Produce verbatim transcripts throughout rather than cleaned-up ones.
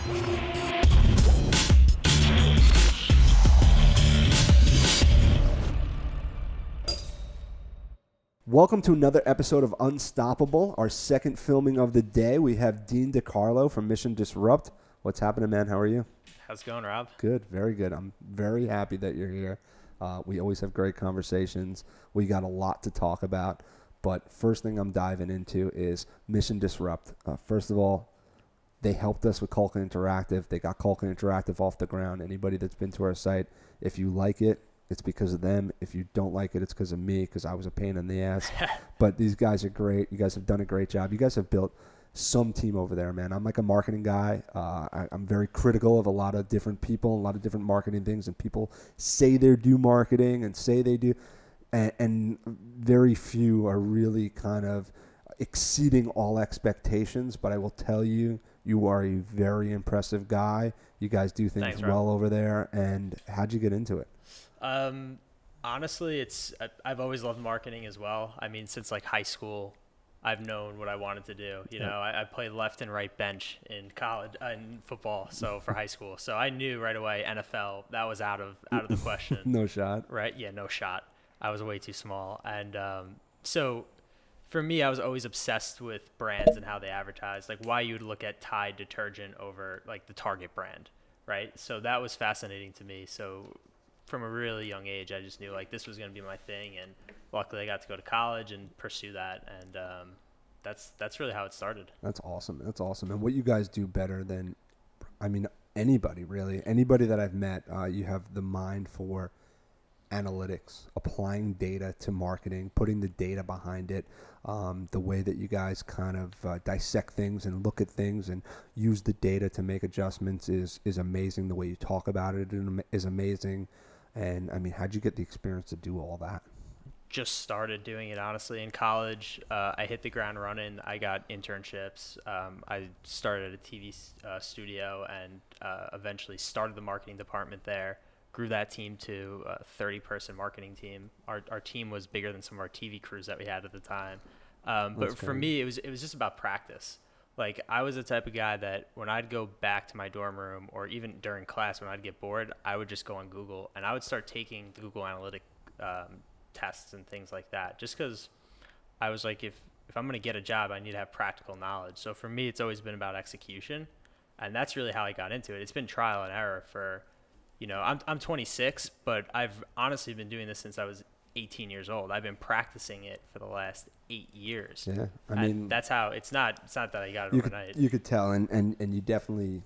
Welcome to another episode of Unstoppable, our second filming of the day. We have Dean DeCarlo from Mission Disrupt. What's happening, man? How are you? How's it going, Rob? Good, very good. I'm very happy that you're here. Uh, we always have great conversations. We got a lot to talk about. But first thing I'm diving into is Mission Disrupt. Uh, first of all, they helped us with Culkin Interactive. They got Culkin Interactive off the ground. Anybody that's been to our site, if you like it, it's because of them. If you don't like it, it's because of me, because I was a pain in the ass. But these guys are great. You guys have done a great job. You guys have built some team over there, man. I'm like a marketing guy. Uh, I, I'm very critical of a lot of different people, a lot of different marketing things, and people say they do marketing and say they do, and, and very few are really kind of exceeding all expectations. But I will tell you, you are a very impressive guy. You guys do things Thanks, well Rob. over there. And how'd you get into it? Um, honestly, it's I, I've always loved marketing as well. I mean, since like high school, I've known what I wanted to do. You Yeah. know, I, I played left and right bench in college uh, in football, so for high school. So I knew right away N F L, that was out of out of the question. No shot. Right? Yeah, no shot. I was way too small. And um, so for me, I was always obsessed with brands and how they advertise, like why you would look at Tide detergent over like the Target brand, right? So that was fascinating to me. So from a really young age, I just knew like this was going to be my thing. And luckily I got to go to college and pursue that. And um, that's that's really how it started. That's awesome. That's awesome. And what you guys do better than, I mean, anybody really, anybody that I've met, uh, you have the mind for analytics, applying data to marketing, putting the data behind it, um, the way that you guys kind of uh, dissect things and look at things and use the data to make adjustments is is amazing. The way you talk about it is amazing. And I mean, how'd you get the experience to do all that? Just started doing it, honestly. In college, uh, I hit the ground running. I got internships. Um, I started a T V uh, studio and uh, eventually started the marketing department there. Grew that team to a thirty-person marketing team. Our our team was bigger than some of our T V crews that we had at the time. Um, but That's for great. me, it was it was just about practice. Like I was the type of guy that when I'd go back to my dorm room or even during class when I'd get bored, I would just go on Google and I would start taking the Google Analytic um, tests and things like that. Just because I was like, if if I'm going to get a job, I need to have practical knowledge. So for me, it's always been about execution, and that's really how I got into it. It's been trial and error for, you know, I'm I'm twenty-six, but I've honestly been doing this since I was eighteen years old. I've been practicing it for the last eight years. Yeah, I And mean, that's how it's not. It's not that I got it you could, overnight. you could tell, and, and, and you definitely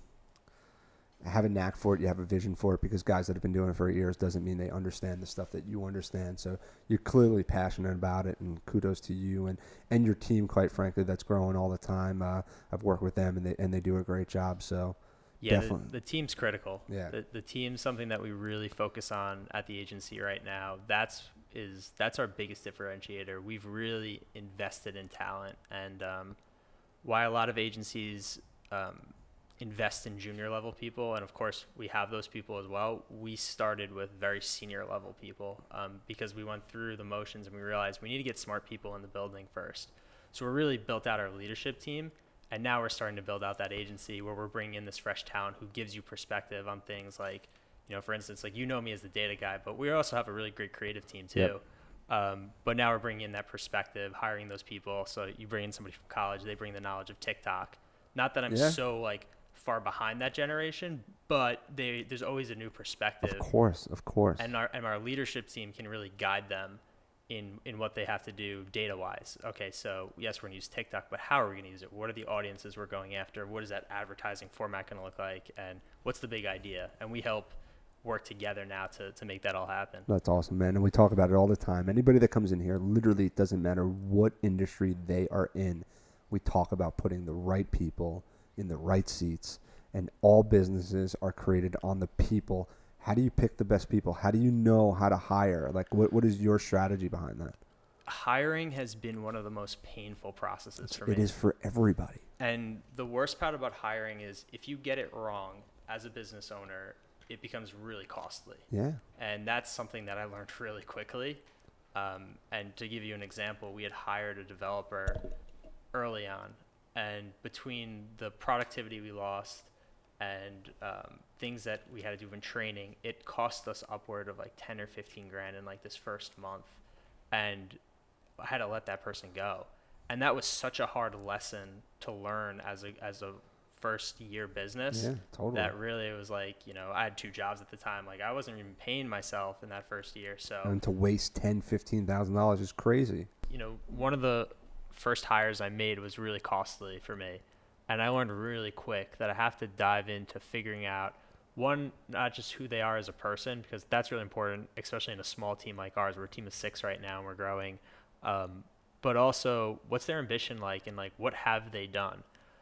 have a knack for it. You have a vision for it, because guys that have been doing it for years doesn't mean they understand the stuff that you understand. So you're clearly passionate about it, and kudos to you and, and your team, quite frankly, that's growing all the time. Uh, I've worked with them, and they and they do a great job. So Yeah, the, definitely. the team's critical. Yeah. The, the team's something that we really focus on at the agency right now. That's is that's our biggest differentiator. We've really invested in talent, and um, why a lot of agencies um, invest in junior level people, and of course we have those people as well. We started with very senior level people um, because we went through the motions and we realized we need to get smart people in the building first. So we really built out our leadership team. And now we're starting to build out that agency where we're bringing in this fresh talent who gives you perspective on things like, you know, for instance, like you know me as the data guy, but we also have a really great creative team too. Yep. Um, but now we're bringing in that perspective, hiring those people. So you bring in somebody from college, they bring the knowledge of TikTok. Not that I'm Yeah. so like far behind that generation, but they, there's always a new perspective. Of course, of course. And our, and our leadership team can really guide them in in what they have to do data-wise. Okay, so yes, we're going to use TikTok, but how are we going to use it? What are the audiences we're going after? What is that advertising format going to look like? And what's the big idea? And we help work together now to, to make that all happen. That's awesome, man. And we talk about it all the time. Anybody that comes in here, literally, it doesn't matter what industry they are in. We talk about putting the right people in the right seats, and all businesses are created on the people. How do you pick the best people? How do you know how to hire? Like, what what is your strategy behind that? Hiring has been one of the most painful processes for me. It is for everybody. And the worst part about hiring is if you get it wrong as a business owner, it becomes really costly. Yeah. And that's something that I learned really quickly. Um, and to give you an example, we had hired a developer early on, and between the productivity we lost and um, things that we had to do in training, it cost us upward of like ten or fifteen grand in like this first month. And I had to let that person go. And that was such a hard lesson to learn as a, as a first year business. Yeah, totally. That really was like, you know, I had two jobs at the time. Like I wasn't even paying myself in that first year. So, and to waste ten, fifteen thousand dollars is crazy. You know, one of the first hires I made was really costly for me. And I learned really quick that I have to dive into figuring out, one, not just who they are as a person, because that's really important, especially in a small team like ours. We're a team of six right now and we're growing. Um, but also, what's their ambition like, and like, what have they done?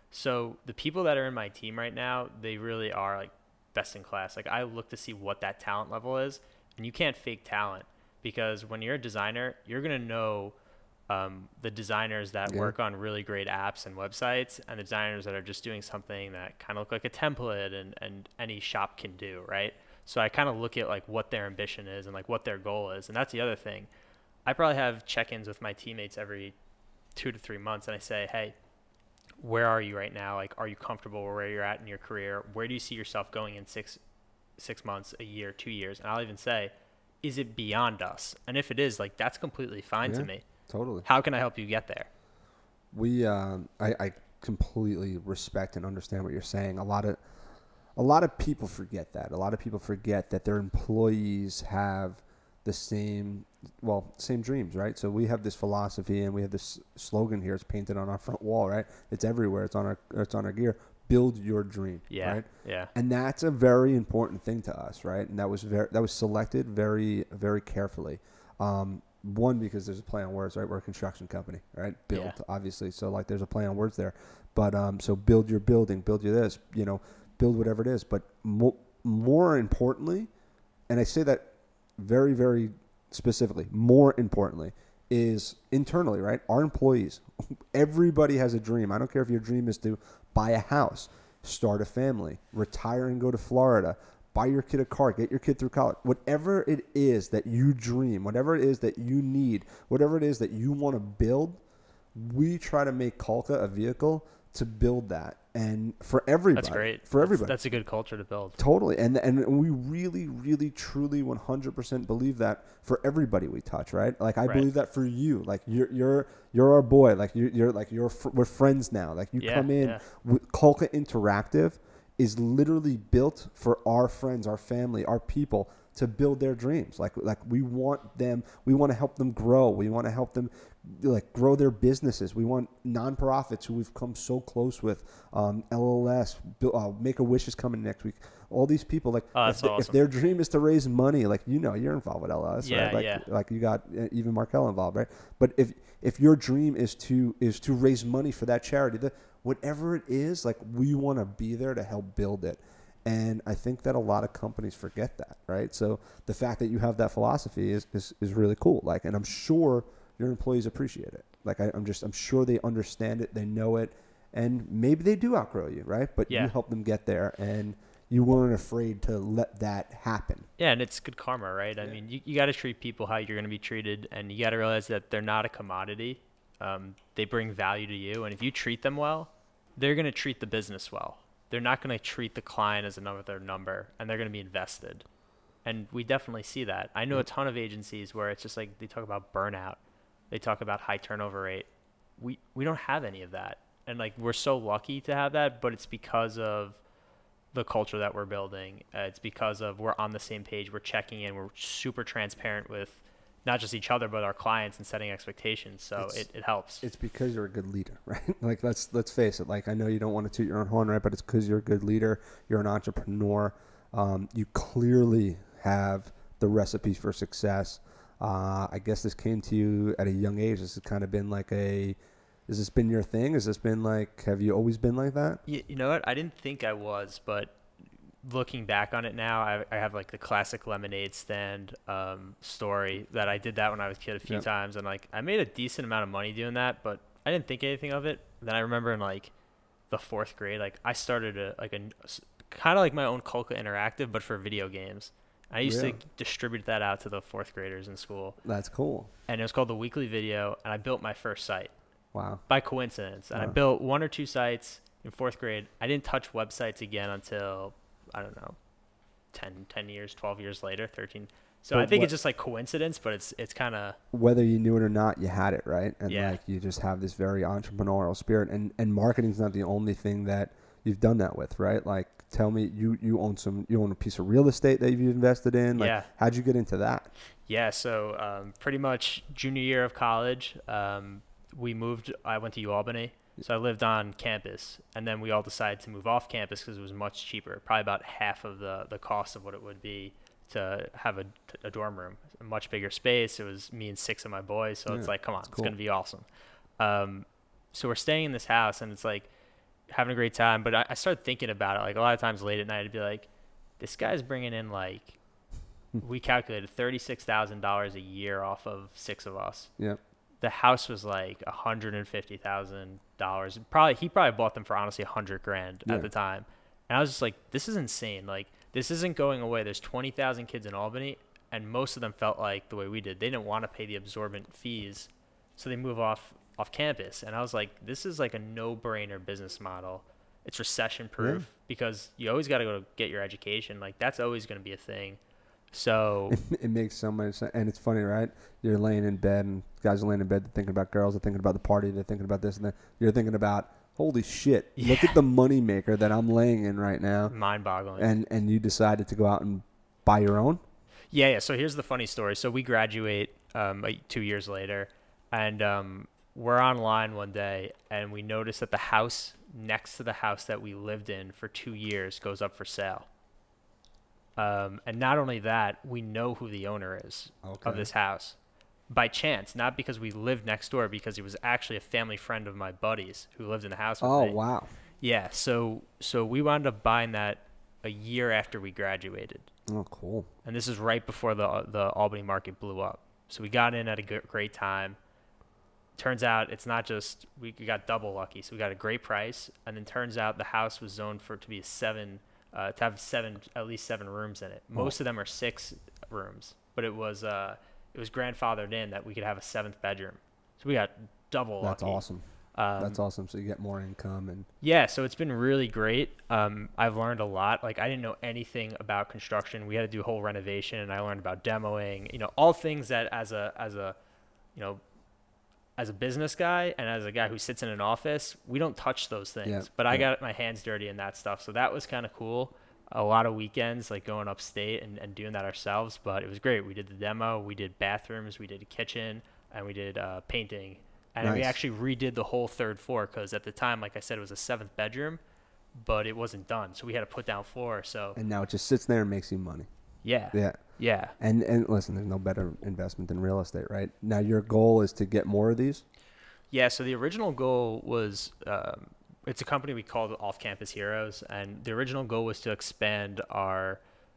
So the people that are in my team right now, they really are like best in class. Like I look to see what that talent level is, and you can't fake talent, because when you're a designer, you're going to know um, the designers that yeah. work on really great apps and websites, and the designers that are just doing something that kind of look like a template and, and any shop can do, right? So I kind of look at like what their ambition is and like what their goal is. And that's the other thing. I probably have check-ins with my teammates every two to three months, and I say, hey, where are you right now? Like, are you comfortable where you're at in your career? Where do you see yourself going in six, six months, a year, two years? And I'll even say, is it beyond us? And if it is, like, that's completely fine yeah, to me. Totally. How can I help you get there? We, um, I, I completely respect and understand what you're saying. A lot of, a lot of people forget that. A lot of people forget that their employees have the same, well, same dreams, right? So we have this philosophy, and we have this slogan here. It's painted on our front wall, right? It's everywhere. It's on our, it's on our gear. Build your dream, yeah, right? Yeah. And that's a very important thing to us, right? And that was very, that was selected very, very carefully. Um, one, because there's a play on words, right? We're a construction company, right? Build, yeah. obviously. So like, there's a play on words there. But um, so build your building, build your this, you know, build whatever it is. But mo- more importantly, and I say that very, very specifically, more importantly, is internally, right? Our employees, everybody has a dream. I don't care if your dream is to buy a house, start a family, retire and go to Florida, buy your kid a car, get your kid through college. Whatever it is that you dream, whatever it is that you need, whatever it is that you want to build, we try to make Kulka a vehicle to build that. And for everybody. That's great. For everybody. That's, that's a good culture to build. Totally. And and we really, really, truly one hundred percent believe that for everybody we touch, right? Like I right. believe that for you. Like you're you're you're our boy. Like you're, you're like you're fr- we're friends now. Like you yeah, come in yeah. with Kulka Interactive is literally built for our friends, our family, our people to build their dreams. Like like we want them, we want to help them grow. We want to help them like grow their businesses. We want nonprofits who we've come so close with. Um, L L S, uh, Make-A-Wish is coming next week. All these people, like oh, if, they, awesome. if their dream is to raise money, like you know, you're involved with L L S, yeah, right? Like, yeah. like you got uh, even Markel involved, right? But if if your dream is to is to raise money for that charity, the, whatever it is, like we want to be there to help build it. And I think that a lot of companies forget that, right? So the fact that you have that philosophy is, is, is really cool. Like, and I'm sure your employees appreciate it. Like, I, I'm just, I'm sure they understand it, they know it, and maybe they do outgrow you, right? But yeah. you help them get there, and you weren't afraid to let that happen. Yeah, and it's good karma, right? Yeah. I mean, you, you got to treat people how you're going to be treated, and you got to realize that they're not a commodity. Um, they bring value to you, and if you treat them well, they're going to treat the business well. They're not going to treat the client as another number, and they're going to be invested. And we definitely see that. I know a ton of agencies where it's just like they talk about burnout. They talk about high turnover rate. We we don't have any of that. And like we're so lucky to have that, but it's because of the culture that we're building. Uh, it's because of we're on the same page. We're checking in. We're super transparent with not just each other, but our clients and setting expectations. So it, it helps. It's because you're a good leader, right? Like let's let's face it. Like I know you don't want to toot your own horn, right? But it's because you're a good leader. You're an entrepreneur. Um, you clearly have the recipe for success. Uh, I guess this came to you at a young age. This has kind of been like a, has this been your thing? Has this been like, have you always been like that? You, you know what? I didn't think I was, but looking back on it now, I, I have like the classic lemonade stand um, story that I did that when I was a kid a few Yep. times. And like, I made a decent amount of money doing that, but I didn't think anything of it. Then I remember in like the fourth grade, like I started a, like a, kind of like my own Kulka Interactive, but for video games. I used Yeah. to distribute that out to the fourth graders in school. That's cool. And it was called The Weekly Video, and I built my first site Wow. by coincidence. And Wow. I built one or two sites, in fourth grade. I didn't touch websites again until, I don't know, ten, ten years, twelve years later, thirteen. So But I think what- it's just like coincidence, but it's it's kind of, Whether you knew it or not, you had it, right? And Yeah. like you just have this very entrepreneurial spirit, and and marketing's not the only thing that you've done that with, right? Like, tell me, you you own some, you own a piece of real estate that you've invested in. Like, Yeah. how'd you get into that? yeah. So um, pretty much junior year of college, um, we moved, I went to UAlbany. So I lived on campus, and then we all decided to move off campus because it was much cheaper, probably about half of the, the cost of what it would be to have a, a dorm room, a much bigger space. It was me and six of my boys, so Yeah, it's like, come on, that's it's cool. going to be awesome. Um, so we're staying in this house, and it's like having a great time, but I, I started thinking about it. Like a lot of times late at night, I'd be like, this guy's bringing in like, we calculated thirty-six thousand dollars a year off of six of us. Yep. The house was like one hundred fifty thousand dollars. Probably he probably bought them for honestly one hundred grand Yeah. at the time. And I was just like, this is insane. Like, this isn't going away. There's twenty thousand kids in Albany, and most of them felt like the way we did. They didn't want to pay the absorbent fees, so they move off off campus. And I was like, this is like a no-brainer business model. It's recession-proof Yeah. because you always got to go get your education. Like, that's always going to be a thing. So It makes so much sense. And it's funny, right? You're laying in bed, and guys are laying in bed, they're thinking about girls, they're thinking about the party, they're thinking about this and that. You're thinking about, holy shit, look Yeah. at the money maker that I'm laying in right now. mind-boggling. And and you decided to go out and buy your own? Yeah, yeah. So here's the funny story. So we graduate um, like two years later, and um, we're online one day, and we notice that the house next to the house that we lived in for two years goes up for sale. Um, and not only that, we know who the owner is Okay. of this house by chance, not because we lived next door, because he was actually a family friend of my buddies who lived in the house with Oh, me. wow. Yeah. So so we wound up buying that a year after we graduated. Oh, cool. And this is right before the the Albany market blew up. So we got in at a g- great time. Turns out it's not just we got double lucky. So we got a great price, and then turns out the house was zoned for it to be a seven, uh, to have seven, at least seven rooms in it. Most of them are six rooms, but it was uh, it was grandfathered in that we could have a seventh bedroom. So we got double That's lucky. awesome. Um, That's awesome. So you get more income and Yeah, so it's been really great. Um, I've learned a lot. Like, I didn't know anything about construction. We had to do a whole renovation, and I learned about demoing. You know, all things that as a as a you know as a business guy and as a guy who sits in an office, we don't touch those things. Yeah, but I yeah. got my hands dirty in that stuff, so that was kind of cool. A lot of weekends, like going upstate and, and doing that ourselves. But it was great. We did the demo. We did bathrooms. We did a kitchen, and we did uh, painting. And we Nice. actually redid the whole third floor because at the time, like I said, it was a seventh bedroom, but it wasn't done. So we had to put down floor. So and now it just sits there and makes you money. yeah, Yeah. yeah. And and listen, there's no better investment than real estate, right? Now your goal is to get more of these? Yeah, so the original goal was, um, it's a company we called Off Campus Heroes, and the original goal was to expand our,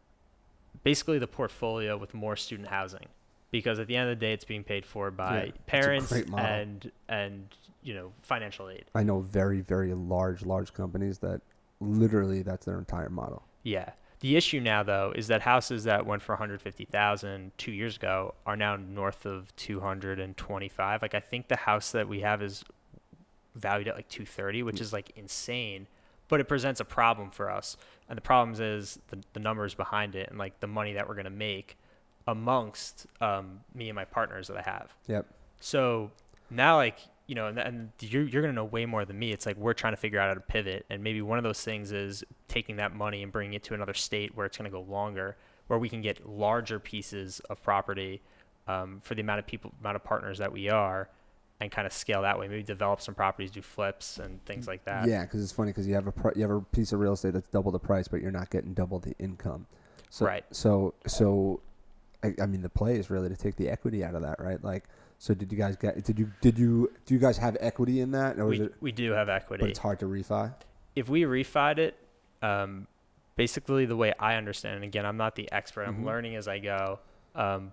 basically the portfolio with more student housing, because at the end of the day, it's being paid for by Yeah, it's a parents great model. and and you know financial aid. I know very, very large, large companies that literally that's their entire model. Yeah. The issue now, though, is that houses that went for one hundred fifty thousand dollars two years ago are now north of two hundred twenty-five. Like, I think the house that we have is valued at like two thirty, which is like insane, but it presents a problem for us. And the problems is the, the numbers behind it and like the money that we're going to make amongst um, me and my partners that I have. Yep. So now, like, you know, and, and you're, you're going to know way more than me. It's like we're trying to figure out how to pivot. And maybe one of those things is taking that money and bringing it to another state where it's going to go longer, where we can get larger pieces of property um, for the amount of people, amount of partners that we are, and kind of scale that way. Maybe develop some properties, do flips and things like that. Yeah, because it's funny because you have a pr- you have a piece of real estate that's double the price, but you're not getting double the income. So, Right. So so, I, I mean, the play is really to take the equity out of that, right? Like, so did you guys get? Did you did you do you guys have equity in that, or is We, it? we do have equity. But it's hard to refi. If we refied it, um, basically the way I understand, and again, I'm not the expert, I'm Mhm. learning as I go. Um,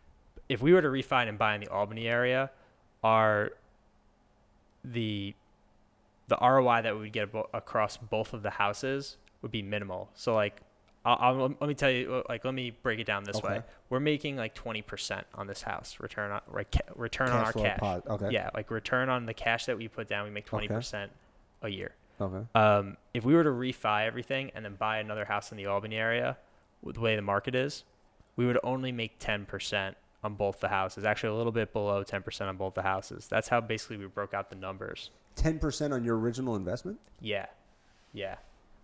if we were to refi and buy in the Albany area, our the the R O I that we would get abo- across both of the houses would be minimal. So like, I'll, I'll, let me tell you, like, let me break it down this Okay. way. We're making like twenty percent on this house return on re- ca- return on Cash our flow cash. pos- okay. Yeah, like return on the cash that we put down, we make twenty percent a year. Okay. Um, if we were to refi everything and then buy another house in the Albany area, with the way the market is, we would only make ten percent on both the houses. Actually, a little bit below ten percent on both the houses. That's how basically we broke out the numbers. ten percent on your original investment? Yeah, yeah.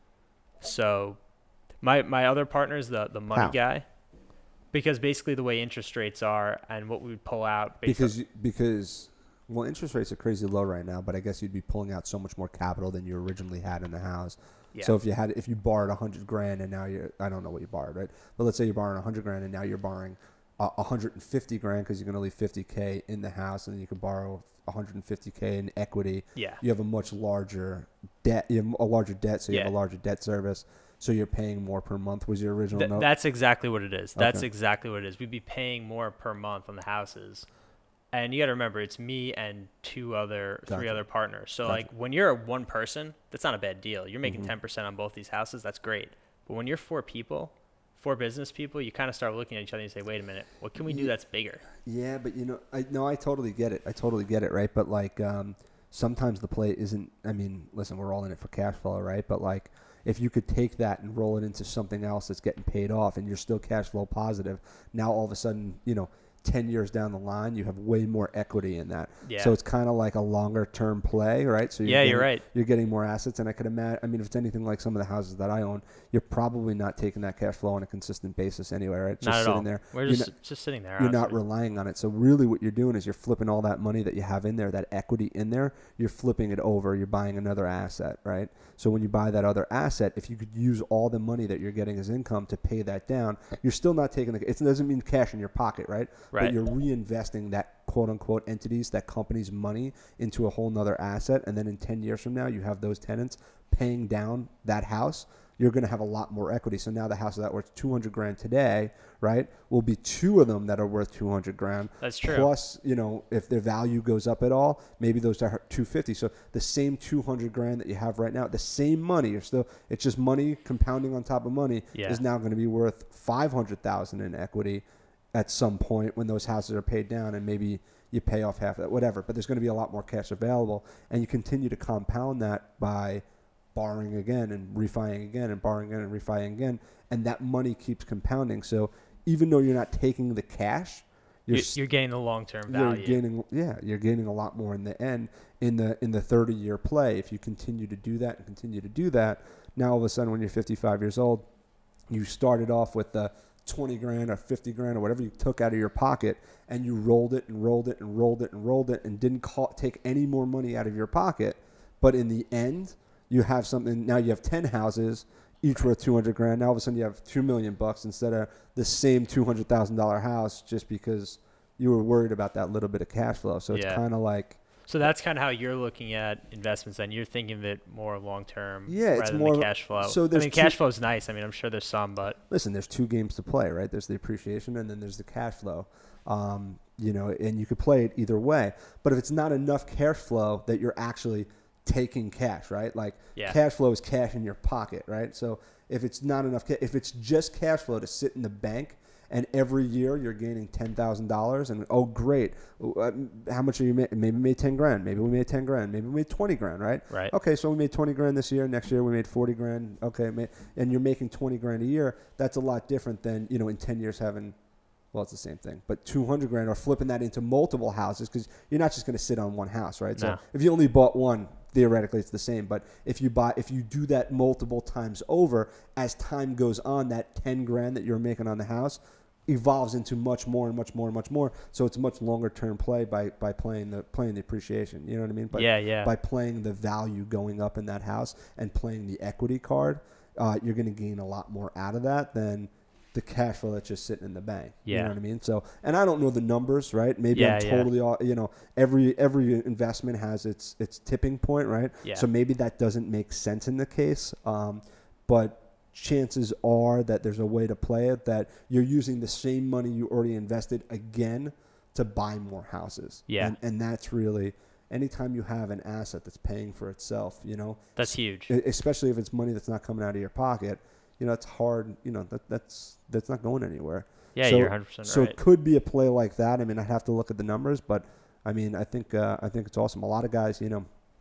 So, my my other partner is the the money How? guy, because basically the way interest rates are and what we would pull out. Based Because on, you, because well, interest rates are crazy low right now, but I guess you'd be pulling out so much more capital than you originally had in the house. yeah. So if you had if you borrowed a hundred grand and now you're I don't know what you borrowed, right? But let's say you're borrowing a hundred grand and now you're borrowing a uh, hundred and fifty grand because you're going to leave fifty k in the house, and then you can borrow one hundred fifty k in equity. yeah. You have a much larger debt. You have a larger debt, so you Yeah. have a larger debt service. So you're paying more per month. Was your original Th- note? that's exactly what it is. That's Okay. exactly what it is. We'd be paying more per month on the houses. And you got to remember, it's me and two other, three Gotcha. other partners. So, Gotcha. like, when you're one person, that's not a bad deal. You're making Mhm. ten percent on both these houses. That's great. But when you're four people, four business people, you kind of start looking at each other and you say, wait a minute, what can we do Ye- that's bigger? Yeah, but you know, I no, I totally get it. I totally get it, right? But like, um, sometimes the play isn't. I mean, listen, we're all in it for cash flow, right? But like, if you could take that and roll it into something else that's getting paid off, and you're still cash flow positive, now all of a sudden, you know, ten years down the line, you have way more equity in that. Yeah. So it's kind of like a longer term play, right? So you're Yeah, getting, you're right. You're getting more assets, and I could imagine. I mean, if it's anything like some of the houses that I own, you're probably not taking that cash flow on a consistent basis anyway, right? It's Not just at sitting all. there. We're You're just, not- just sitting there. You're not honestly. relying on it. So really what you're doing is you're flipping all that money that you have in there, that equity in there, you're flipping it over. You're buying another asset, right? So when you buy that other asset, if you could use all the money that you're getting as income to pay that down, you're still not taking the, it doesn't mean cash in your pocket, right? Right. But you're reinvesting that quote unquote entities, that company's money into a whole nother asset. And then in ten years from now, you have those tenants paying down that house. You're going to have a lot more equity. So now the house that worth two hundred grand today, right, will be two of them that are worth two hundred grand. That's true. Plus, you know, if their value goes up at all, maybe those are two fifty. So the same two hundred grand that you have right now, the same money, you're still, it's just money compounding on top of money Yeah. is now going to be worth five hundred thousand in equity at some point when those houses are paid down, and maybe you pay off half of that, whatever. But there's going to be a lot more cash available, and you continue to compound that by borrowing again and refining again and borrowing again and refining again, and that money keeps compounding. So even though you're not taking the cash, you're You're, st- you're getting the long-term you're value. gaining, yeah, you're gaining a lot more in the end in the in the thirty year play. If you continue to do that and continue to do that, now all of a sudden when you're fifty-five years old, you started off with the twenty grand or fifty grand or whatever you took out of your pocket, and you rolled it and rolled it and rolled it and rolled it and didn't call, take any more money out of your pocket. But in the end, you have something. Now you have ten houses, each worth two hundred grand. Now all of a sudden you have two million bucks instead of the same two hundred thousand dollar house, just because you were worried about that little bit of cash flow. So it's Yeah. kind of like, So that's kind of how you're looking at investments, and you're thinking of it more long-term Yeah, it's rather more than of the a- cash flow. so I there's mean, two- cash flow is nice. I mean, I'm sure there's some, but listen, there's two games to play, right? There's the appreciation and then there's the cash flow. Um, you know, and you could play it either way. But if it's not enough cash flow that you're actually taking cash, right? Like Yeah. cash flow is cash in your pocket, right? So if it's not enough, ca- if it's just cash flow to sit in the bank, and every year you're gaining ten thousand dollars, and oh great, uh, how much are you making? Maybe we made ten grand, maybe we made ten grand, maybe we made twenty grand, right? Right. Okay, so we made twenty grand this year. Next year we made forty grand. Okay, ma- and you're making twenty grand a year. That's a lot different than, you know, in ten years having, well, it's the same thing, but two hundred grand, or flipping that into multiple houses, because you're not just going to sit on one house, right? So No. if you only bought one, theoretically it's the same. But if you buy, if you do that multiple times over, as time goes on, that ten grand that you're making on the house evolves into much more and much more and much more. So it's a much longer term play by by playing the playing the appreciation. You know what I mean? By, yeah, yeah. By playing the value going up in that house and playing the equity card, uh, you're going to gain a lot more out of that than the cash flow that's just sitting in the bank. You Yeah. know what I mean? So, and I don't know the numbers, right? Maybe Yeah, I'm yeah. totally, all, you know, every every investment has its its tipping point, right? Yeah. So maybe that doesn't make sense in the case, um, but chances are that there's a way to play it that you're using the same money you already invested again to buy more houses. Yeah. And, and that's really, anytime you have an asset that's paying for itself, you know, That's huge. e- especially if it's money that's not coming out of your pocket, you know, it's hard, you know, that that's, that's not going anywhere. Yeah, so, you're one hundred percent So right. it could be a play like that. I mean, I'd have to look at the numbers, but I mean, I think, uh, I think it's awesome. A lot of guys, you know,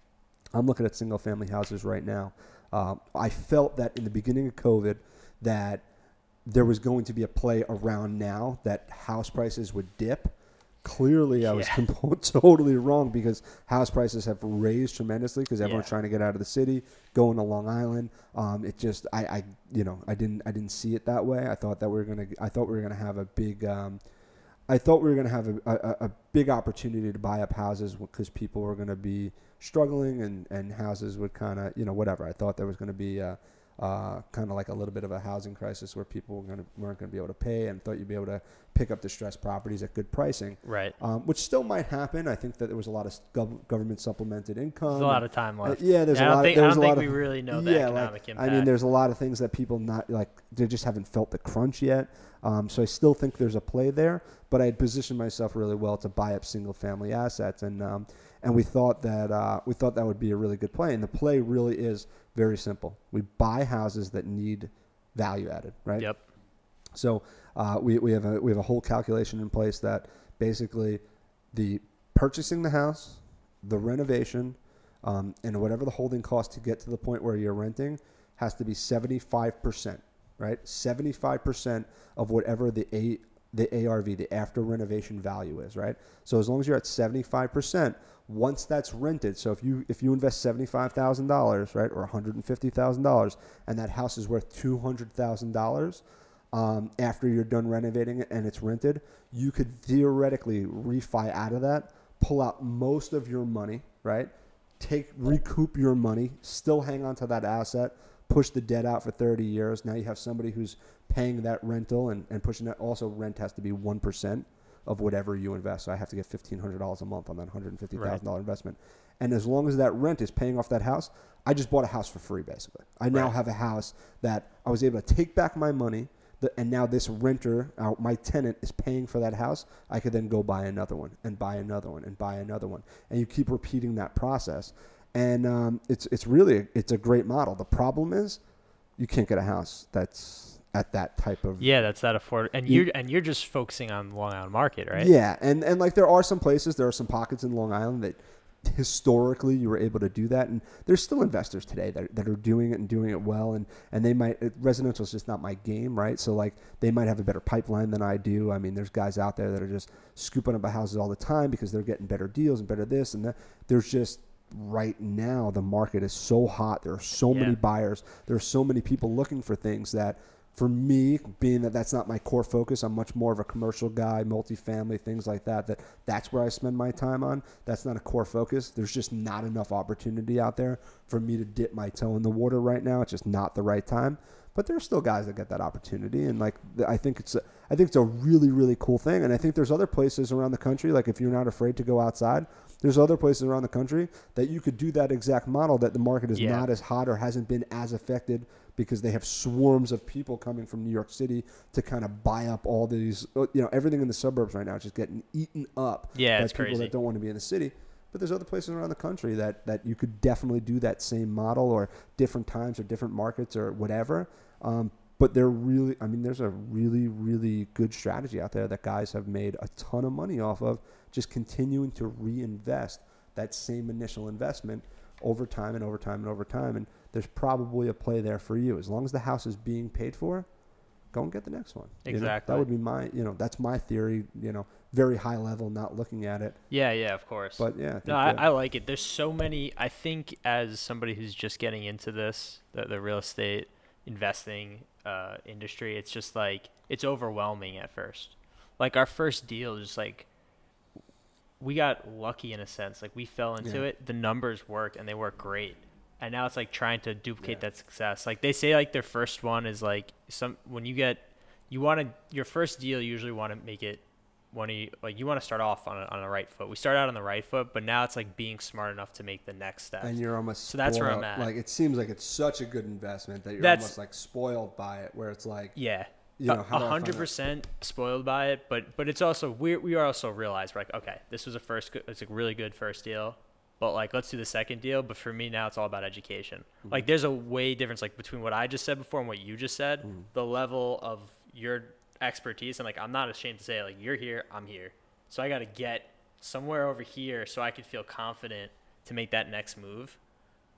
I'm looking at single family houses right now. Um, I felt that in the beginning of COVID that there was going to be a play around now that house prices would dip. Clearly, I was Yeah. totally wrong because house prices have raised tremendously because everyone's Yeah. trying to get out of the city, going to Long Island. Um, it just, I, I, you know, I didn't, I didn't see it that way. I thought that we were gonna, I thought we were gonna have a big, um, I thought we were gonna have a, a, a big opportunity to buy up houses because people were gonna be struggling and, and houses would kind of, you know, whatever. I thought there was gonna be a, uh, kind of like a little bit of a housing crisis where people were gonna, weren't going to be able to pay and thought you'd be able to pick up distressed properties at good pricing. Right. Um, which still might happen. I think that there was a lot of gov- government supplemented income. There's a lot of time left. Uh, yeah, there's Yeah, a I don't lot. think, Of, I there's don't a think lot we of, really know the yeah, economic like, impact. I mean, there's a lot of things that people not like. They just haven't felt the crunch yet. Um, so I still think there's a play there. But I had positioned myself really well to buy up single family assets, and um, and we thought that uh, we thought that would be a really good play. And the play really is very simple. We buy houses that need value added, right? Yep. So uh, we we have a we have a whole calculation in place that basically the purchasing the house, the renovation, um, and whatever the holding cost to get to the point where you're renting has to be seventy-five percent, right? seventy-five percent of whatever the a the A R V, the after renovation value is, right? So as long as you're at seventy-five percent, once that's rented, so if you if you invest seventy-five thousand dollars, right, or one hundred fifty thousand dollars, and that house is worth two hundred thousand dollars, um, after you're done renovating it and it's rented, you could theoretically refi out of that, pull out most of your money, right, take recoup your money, still hang on to that asset, push the debt out for thirty years. Now you have somebody who's paying that rental and, and pushing that. Also, rent has to be one percent of whatever you invest. So I have to get fifteen hundred dollars a month on that one hundred fifty thousand dollars right. investment. And as long as that rent is paying off that house, I just bought a house for free, basically. I now right. have a house that I was able to take back my money, the, and now this renter, uh, my tenant, is paying for that house. I could then go buy another one and buy another one and buy another one. And you keep repeating that process. And um, it's it's really a, it's a great model. The problem is you can't get a house that's at that type of yeah that's that afford and you, you're and you're just focusing on the Long Island market, right? Yeah, and and like there are some places, there are some pockets in Long Island that historically you were able to do that, and there's still investors today that, that are doing it and doing it well, and and they might it, residential is just not my game, right? So like they might have a better pipeline than I do. I mean, there's guys out there that are just scooping up houses all the time because they're getting better deals and better this and that. There's just right now the market is so hot. There are so yeah. many buyers. There are so many people looking for things that, for me, being that that's not my core focus, I'm much more of a commercial guy, multifamily, things like that, that that's where I spend my time on. That's not a core focus. There's just not enough opportunity out there for me to dip my toe in the water right now. It's just not the right time. But there are still guys that get that opportunity, and like I think it's a, I think it's a really really cool thing. And I think there's other places around the country, like if you're not afraid to go outside, there's other places around the country that you could do that exact model, that the market is yeah. not as hot or hasn't been as affected because they have swarms of people coming from New York City to kind of buy up all these, you know, everything in the suburbs right now is just getting eaten up yeah, by it's people crazy. that don't want to be in the city. But there's other places around the country that, that you could definitely do that same model, or different times or different markets or whatever. Um, but they're really, I mean, there's a really, really good strategy out there that guys have made a ton of money off of, just continuing to reinvest that same initial investment over time and over time and over time. And there's probably a play there for you. As long as the house is being paid for, go and get the next one. Exactly. You know? That would be my, you know, that's my theory, you know, very high level, not looking at it. Yeah, yeah, of course. But yeah. I think no, I, that, I like it. There's so many, I think as somebody who's just getting into this, the, the real estate investing uh, industry, it's just like, it's overwhelming at first. Like our first deal, just like, we got lucky in a sense. Like we fell into Yeah. it, the numbers worked and they work great. And now it's like trying to duplicate Yeah. that success. Like they say like their first one is like some, when you get, you want to, your first deal, you usually want to make it one of you, like you want to start off on a, on the right foot. We start out on the right foot, but now it's like being smart enough to make the next step. And you're almost So that's where I'm spoiled. at. Like it seems like it's such a good investment that you're That's- almost like spoiled by it, where it's like, Yeah. you know, how A do I find hundred out? percent spoiled by it, but but it's also we we are also realized we're like, okay, this was a first good, it's a really good first deal, but like let's do the second deal. But for me now, it's all about education. Mm-hmm. Like there's a way difference like between what I just said before and what you just said. Mm-hmm. The level of your expertise, and like I'm not ashamed to say it, like you're here, I'm here, so I got to get somewhere over here so I could feel confident to make that next move.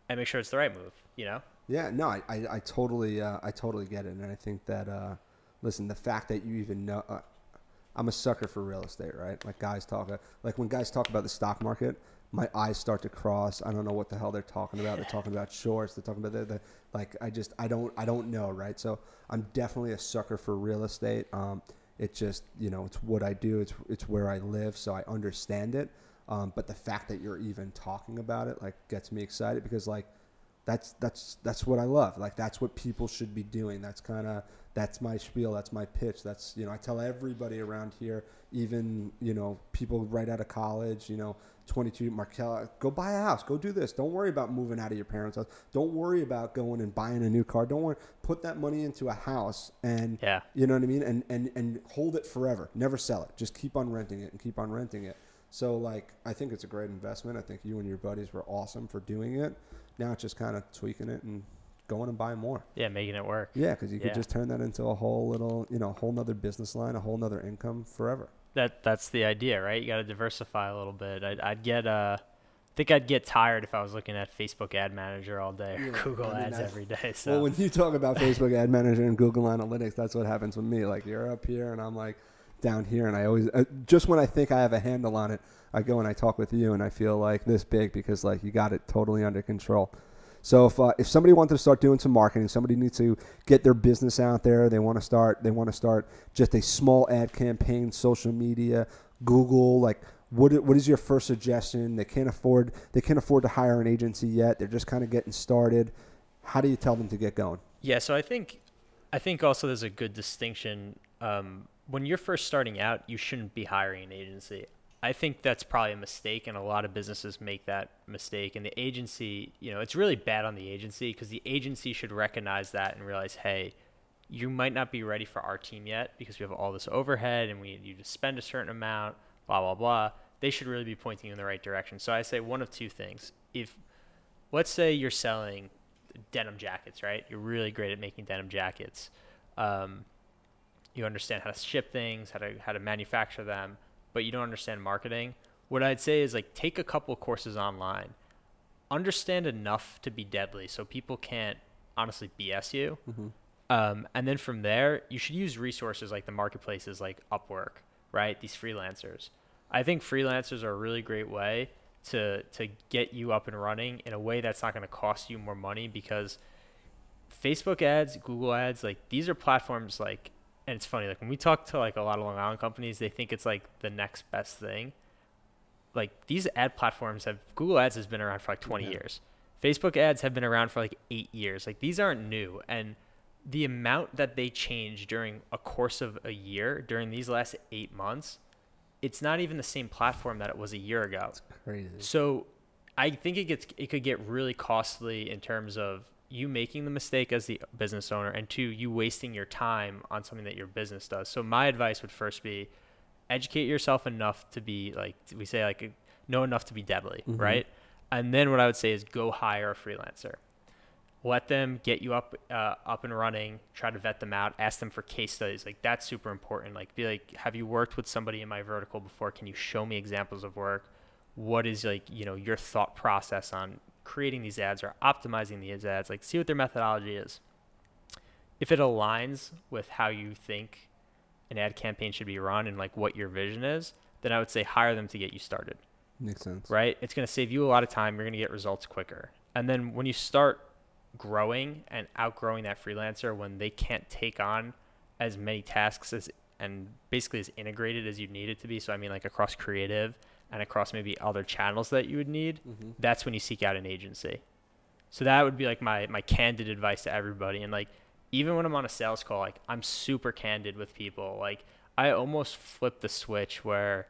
and make sure it's the right move, you know? Yeah, no, I, I, I totally, uh, I totally get it. And I think that, uh, listen, the fact that you even know, uh, I'm a sucker for real estate, right? Like guys talk, like when guys talk about the stock market, my eyes start to cross. I don't know what the hell they're talking about. They're talking about shorts. They're talking about the, the like, I just, I don't, I don't know. Right. So I'm definitely a sucker for real estate. Um, it just, you know, it's what I do. It's, it's where I live. So I understand it. Um, but the fact that you're even talking about it, like gets me excited because like, That's that's that's what I love. Like that's what people should be doing. That's kind of that's my spiel. That's my pitch. That's you know I tell everybody around here, even you know people right out of college. You know, twenty-two, Markel, go buy a house. Go do this. Don't worry about moving out of your parents' house. Don't worry about going and buying a new car. Don't worry. Put that money into a house and yeah. you know what I mean. And and and hold it forever. Never sell it. Just keep on renting it and keep on renting it. So like I think it's a great investment. I think you and your buddies were awesome for doing it. Now it's just kind of tweaking it and going and buying more. Yeah, making it work. Yeah, because you yeah. could just turn that into a whole little, you know, whole nother business line, a whole nother income forever. That that's the idea, right? You got to diversify a little bit. I'd, I'd get, uh, I think I'd get tired if I was looking at Facebook Ad Manager all day or yeah, Google I mean, Ads every day. So. Well, when you talk about Facebook Ad Manager and Google Analytics, that's what happens with me. Like you're up here and I'm like down here, and I always uh, just when I think I have a handle on it, I go and I talk with you, and I feel like this big because like you got it totally under control. So if uh, if somebody wanted to start doing some marketing, somebody needs to get their business out there. They want to start. They want to start just a small ad campaign, social media, Google. Like, what what is your first suggestion? They can't afford. They can't afford to hire an agency yet. They're just kind of getting started. How do you tell them to get going? Yeah. So I think, I think also there's a good distinction. Um, when you're first starting out, you shouldn't be hiring an agency. I think that's probably a mistake, and a lot of businesses make that mistake. And the agency, you know, it's really bad on the agency because the agency should recognize that and realize, hey, you might not be ready for our team yet because we have all this overhead and we need you to spend a certain amount, blah, blah, blah. They should really be pointing you in the right direction. So I say one of two things. If, let's say you're selling denim jackets, right? You're really great at making denim jackets. Um, you understand how to ship things, how to how to manufacture them, but you don't understand marketing. What I'd say is like take a couple of courses online, understand enough to be deadly so people can't honestly B S you. Mm-hmm. Um, and then from there, you should use resources like the marketplaces like Upwork, right? These freelancers. I think freelancers are a really great way to to get you up and running in a way that's not going to cost you more money because Facebook ads, Google ads, like these are platforms like, and it's funny, like when we talk to like a lot of Long Island companies, they think it's like the next best thing. Like these ad platforms have, Google ads has been around for like twenty yeah. years. Facebook ads have been around for like eight years. Like these aren't new. And the amount that they change during a course of a year, during these last eight months, it's not even the same platform that it was a year ago. That's crazy. So I think it gets, it could get really costly in terms of you making the mistake as the business owner, and two, you wasting your time on something that your business does. So my advice would first be educate yourself enough to be like, we say like know enough to be deadly, mm-hmm. right? And then what I would say is go hire a freelancer. Let them get you up, uh, up and running, try to vet them out, ask them for case studies. Like that's super important. Like be like, have you worked with somebody in my vertical before? Can you show me examples of work? What is like, you know, your thought process on creating these ads or optimizing these ads? Like see what their methodology is. If it aligns with how you think an ad campaign should be run and like what your vision is, then I would say hire them to get you started. Makes sense. Right? It's going to save you a lot of time. You're going to get results quicker. And then when you start growing and outgrowing that freelancer, when they can't take on as many tasks as and basically as integrated as you need it to be, so I mean like across creative and across maybe other channels that you would need, mm-hmm. that's when you seek out an agency. So that would be like my my candid advice to everybody. And like even when I'm on a sales call, like I'm super candid with people. Like I almost flip the switch where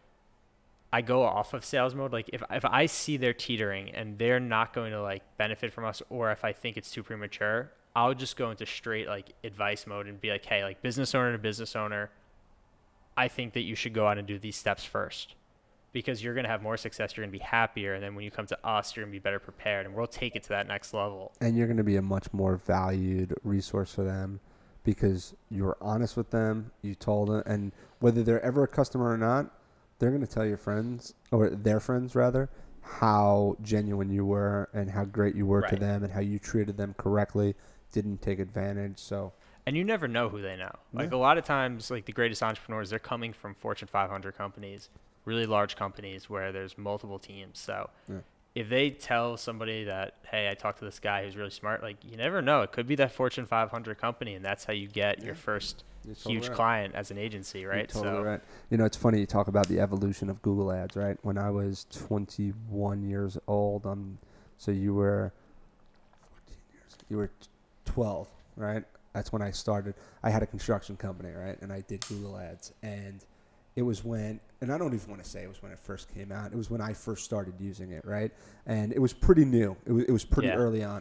I go off of sales mode. Like if if I see they're teetering and they're not going to like benefit from us, or if I think it's too premature, I'll just go into straight like advice mode and be like, hey, like business owner to business owner, I think that you should go out and do these steps first because you're going to have more success. You're going to be happier. And then when you come to us, you're going to be better prepared and we'll take it to that next level. And you're going to be a much more valued resource for them because you were honest with them. You told them, and whether they're ever a customer or not, they're going to tell your friends or their friends rather how genuine you were and how great you were to Right. them and how you treated them correctly, didn't take advantage. So And you never know who they know. Like Yeah. a lot of times, like the greatest entrepreneurs, they're coming from Fortune five hundred companies, really large companies where there's multiple teams. So Yeah. if they tell somebody that, hey, I talked to this guy who's really smart, like you never know. It could be that Fortune five hundred company, and that's how you get your Yeah. first You're totally huge right. client as an agency, right? You're totally so right. You know, it's funny you talk about the evolution of Google Ads, right? When I was twenty-one years old, um, so you were fourteen years, you were t- twelve, right? That's when I started. I had a construction company, right? And I did Google Ads. And it was when, and I don't even want to say it was when it first came out. It was when I first started using it, right? And it was pretty new. It was, it was pretty Yeah. early on.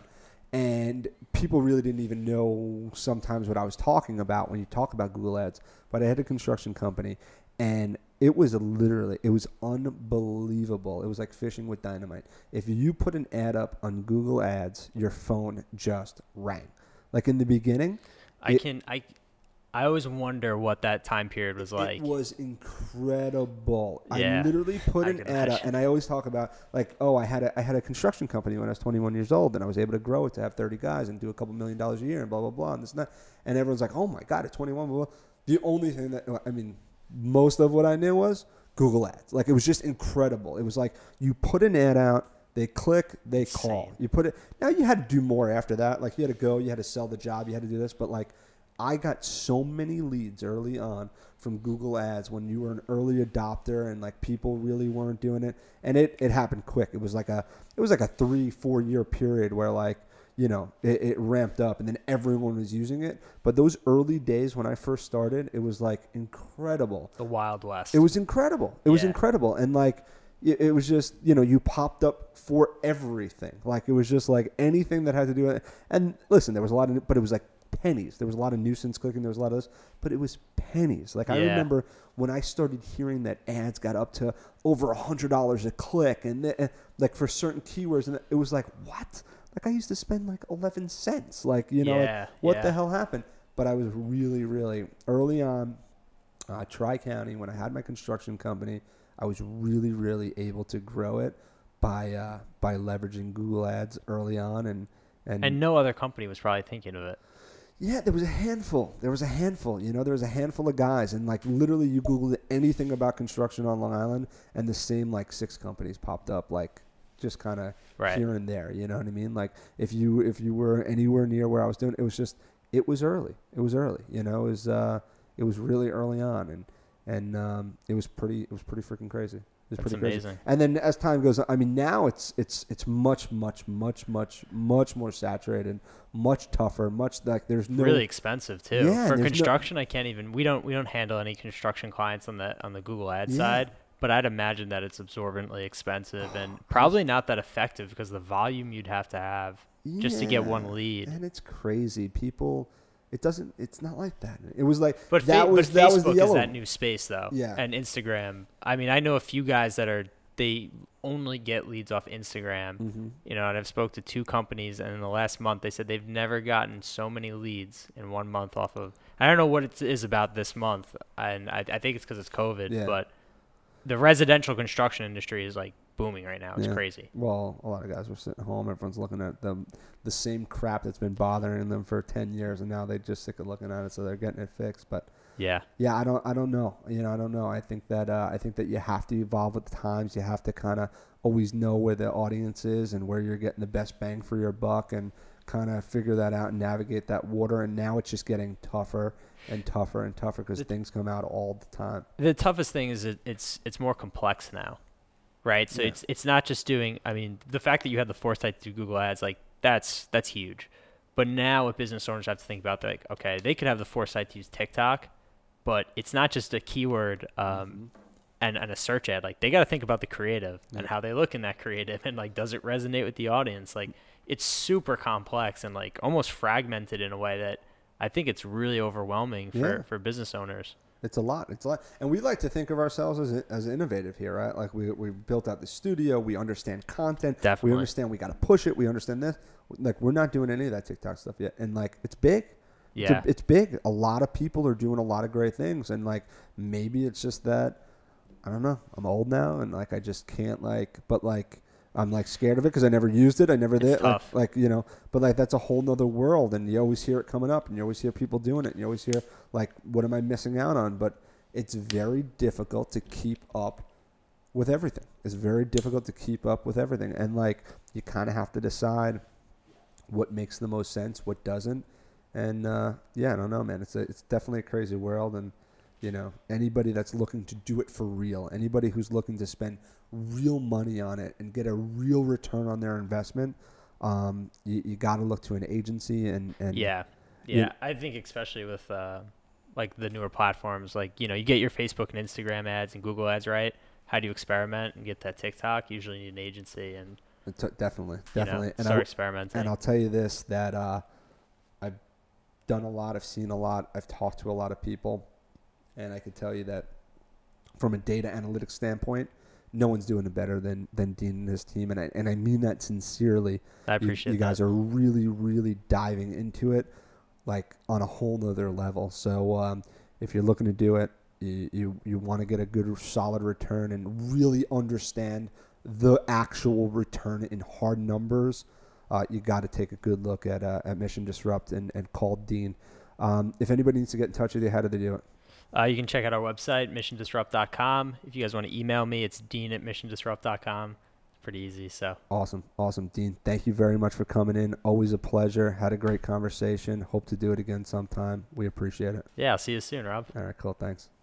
And people really didn't even know sometimes what I was talking about when you talk about Google Ads. But I had a construction company, and it was literally, it was unbelievable. It was like fishing with dynamite. If you put an ad up on Google Ads, your phone just rang. Like in the beginning, I it- can I I always wonder what that time period was like. it was incredible. Yeah, I literally put I an can ad up, imagine. and I always talk about like, oh, I had a I had a construction company when I was twenty-one years old, and I was able to grow it to have thirty guys and do a couple million dollars a year and blah blah blah and this and that. And everyone's like, oh my god, at twenty-one, blah, blah. The only thing that I mean, most of what I knew was Google Ads. Like it was just incredible. It was like you put an ad out. They click, they call. Insane. You put it. Now you had to do more after that. Like you had to go, you had to sell the job, you had to do this. But like, I got so many leads early on from Google Ads when you were an early adopter and like people really weren't doing it. And it, it happened quick. It was like a it was like a three four year period where like you know it, it ramped up and then everyone was using it. But those early days when I first started, it was like incredible. The Wild West. It was incredible. It was Yeah. incredible. And like, it, it was just, you know, you popped up for everything. Like, it was just like anything that had to do with it. And listen, there was a lot of, but it was like pennies. There was a lot of nuisance clicking. There was a lot of this, but it was pennies. Like, I Yeah. remember when I started hearing that ads got up to over a hundred dollars a click and the, like for certain keywords. And it was like, what? Like I used to spend like eleven cents. Like, you know, Yeah, like, what yeah. the hell happened? But I was really, really early on, uh, Tri-County, when I had my construction company, I was really, really able to grow it by uh, by leveraging Google Ads early on, and and, and no other company was probably thinking of it. yeah, there was a handful. There was a handful. You know, there was a handful of guys, and like literally, you Googled anything about construction on Long Island, and the same like six companies popped up, like just kind of Right. here and there. You know what I mean? Like if you if you were anywhere near where I was doing, it was just it was early. It was early. You know, it was uh, it was really early on, and and um, it was pretty it was pretty freaking crazy. It was That's pretty crazy. amazing. And then as time goes on, I mean, now it's it's it's much much much much much more saturated, much tougher, much like there's no Really expensive too. Yeah, For there's no- construction, I can't even. We don't. We don't handle any construction clients on the on the Google Ad Yeah. side. But I'd imagine that it's absorbently expensive and probably not that effective because the volume you'd have to have just to get one Yeah, lead. And it's crazy. People, it doesn't. It's not like that. It was like But, fa- that was but that Facebook was the is yellow. that new space though. Yeah. And Instagram. I mean, I know a few guys that are they only get leads off Instagram. Mm-hmm. You know, and I've spoke to two companies, and in the last month, they said they've never gotten so many leads in one month off of. I don't know what it is about this month, and I, I think it's because it's COVID. Yeah. But the residential construction industry is like booming right now. It's Yeah. crazy. Well, a lot of guys were sitting home. Everyone's looking at the the same crap that's been bothering them for ten years, and now they just sick of looking at it, so they're getting it fixed. But Yeah. yeah, I don't, I don't know. You know, I don't know. I think that, uh, I think that you have to evolve with the times. You have to kind of always know where the audience is and where you're getting the best bang for your buck, and kind of figure that out and navigate that water. And now it's just getting tougher and tougher and tougher because The- things come out all the time. The toughest thing is it, it's it's more complex now, right? So Yeah. it's it's not just doing. I mean, the fact that you have the foresight to do Google Ads, like that's that's huge. But now what business owners have to think about, they're like, okay, they could have the foresight to use TikTok, but it's not just a keyword um, and, and a search ad. Like they got to think about the creative and Yeah. how they look in that creative, and like does it resonate with the audience? Like it's super complex and like almost fragmented in a way that I think it's really overwhelming for, Yeah. for business owners. It's a lot. It's a lot. And we like to think of ourselves as as innovative here, right? Like we we built out the studio. We understand content. Definitely. We understand we got to push it. We understand this. Like we're not doing any of that TikTok stuff yet. And like it's big. It's, Yeah. a, it's big. A lot of people are doing a lot of great things. And like maybe it's just that I don't know. I'm old now and like I just can't like. But like I'm like scared of it because I never used it. I never It's did. Like, tough. like, you know, but like that's a whole nother world, and you always hear it coming up, and you always hear people doing it, and you always hear like, what am I missing out on? But it's very difficult to keep up with everything. It's very difficult to keep up with everything, and like you kind of have to decide what makes the most sense, what doesn't, and uh, yeah, I don't know, man. It's a, it's definitely a crazy world, and you know, anybody that's looking to do it for real, anybody who's looking to spend real money on it and get a real return on their investment, um, you, you got to look to an agency and, and Yeah. Yeah. you- I think especially with uh, like the newer platforms, like, you know, you get your Facebook and Instagram ads and Google ads, right? How do you experiment and get that TikTok? Usually you need an agency and t- definitely, you definitely. know, and start I, experimenting. and I'll tell you this, that uh, I've done a lot, I've seen a lot, I've talked to a lot of people, and I could tell you that from a data analytics standpoint, no one's doing it better than, than Dean and his team. And I, and I mean that sincerely. I You, appreciate you guys that. are really, really diving into it like on a whole nother level. So um, if you're looking to do it, you, you, you want to get a good, solid return and really understand the actual return in hard numbers, uh, you got to take a good look at, uh, at Mission Disrupt and, and call Dean. Um, if anybody needs to get in touch with you, how do they do it? Uh, you can check out our website, mission disrupt dot com. If you guys want to email me, it's dean at mission disrupt dot com. Pretty easy. So Awesome. Awesome. Dean, thank you very much for coming in. Always a pleasure. Had a great conversation. Hope to do it again sometime. We appreciate it. yeah, I'll see you soon, Rob. All right, cool. Thanks.